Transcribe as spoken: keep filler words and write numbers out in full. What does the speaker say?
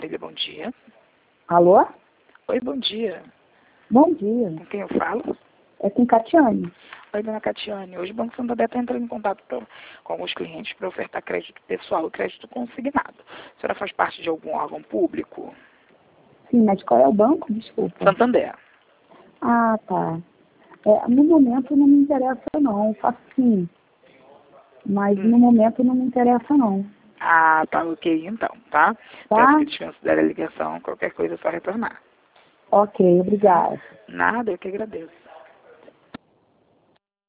Marília, bom dia. Alô? Oi, bom dia. Bom dia. Com quem eu falo? É com Catiane. Oi, dona Catiane. Hoje o Banco Santander está entrando em contato pra, com alguns clientes para ofertar crédito pessoal e crédito consignado. A senhora faz parte de algum órgão público? Sim, mas qual é o banco? Desculpa. Santander. Ah, tá. É, no momento não me interessa não, faço sim. Mas Hum. no momento não me interessa não. Ah, tá ok então, tá? Tá? Peço que desconsidere a ligação, qualquer coisa é só retornar. Ok, obrigada. Nada, eu que agradeço.